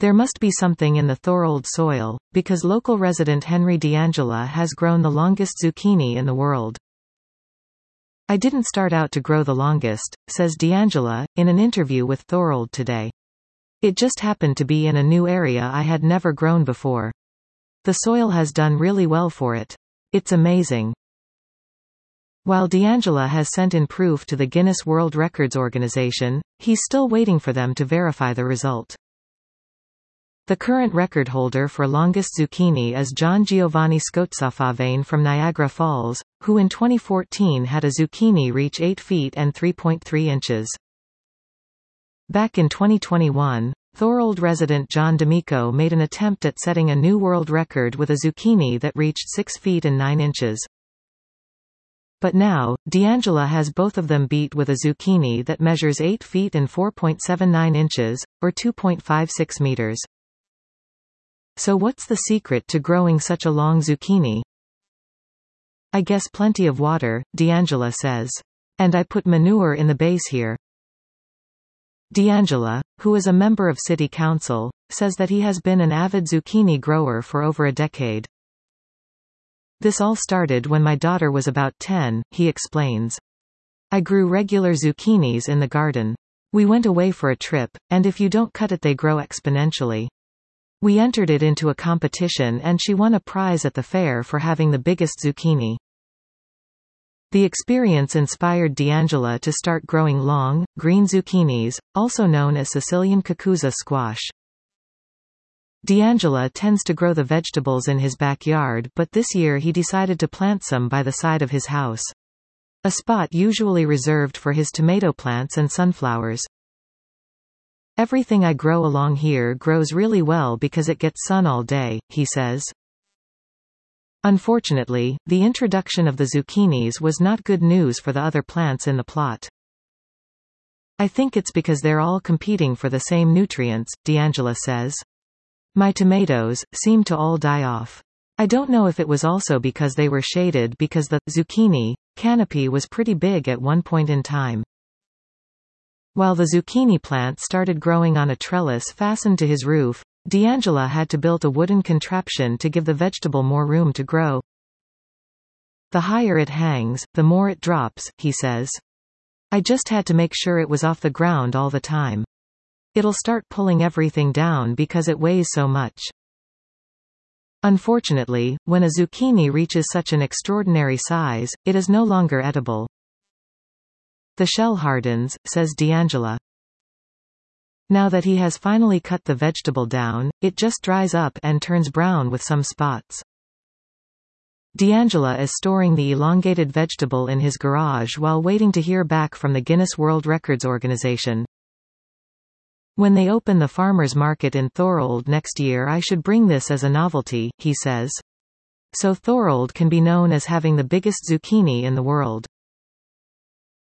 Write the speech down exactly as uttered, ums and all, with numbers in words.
There must be something in the Thorold soil, because local resident Henry D'Angela has grown the longest zucchini in the world. I didn't start out to grow the longest, says D'Angela, in an interview with Thorold today. It just happened to be in a new area I had never grown before. The soil has done really well for it. It's amazing. While D'Angela has sent in proof to the Guinness World Records organization, he's still waiting for them to verify the result. The current record holder for longest zucchini is John Giovanni Scozzafavane from Niagara Falls, who in twenty fourteen had a zucchini reach eight feet and three point three inches. Back in twenty twenty-one, Thorold resident John D'Amico made an attempt at setting a new world record with a zucchini that reached six feet and nine inches. But now, D'Angela has both of them beat with a zucchini that measures eight feet and four point seven nine inches, or two point five six meters. So what's the secret to growing such a long zucchini? I guess plenty of water, D'Angela says. And I put manure in the base here. D'Angela, who is a member of City Council, says that he has been an avid zucchini grower for over a decade. This all started when my daughter was about ten, he explains. I grew regular zucchinis in the garden. We went away for a trip, and if you don't cut it they grow exponentially. We entered it into a competition and she won a prize at the fair for having the biggest zucchini. The experience inspired D'Angela to start growing long, green zucchinis, also known as Sicilian cucuzza squash. D'Angela tends to grow the vegetables in his backyard, but this year he decided to plant some by the side of his house. A spot usually reserved for his tomato plants and sunflowers. Everything I grow along here grows really well because it gets sun all day, he says. Unfortunately, the introduction of the zucchinis was not good news for the other plants in the plot. I think it's because they're all competing for the same nutrients, D'Angela says. My tomatoes seem to all die off. I don't know if it was also because they were shaded because the zucchini canopy was pretty big at one point in time. While the zucchini plant started growing on a trellis fastened to his roof, D'Angela had to build a wooden contraption to give the vegetable more room to grow. The higher it hangs, the more it drops, he says. I just had to make sure it was off the ground all the time. It'll start pulling everything down because it weighs so much. Unfortunately, when a zucchini reaches such an extraordinary size, it is no longer edible. The shell hardens, says D'Angela. Now that he has finally cut the vegetable down, it just dries up and turns brown with some spots. D'Angela is storing the elongated vegetable in his garage while waiting to hear back from the Guinness World Records organization. When they open the farmers' market in Thorold next year I should bring this as a novelty, he says. So Thorold can be known as having the biggest zucchini in the world.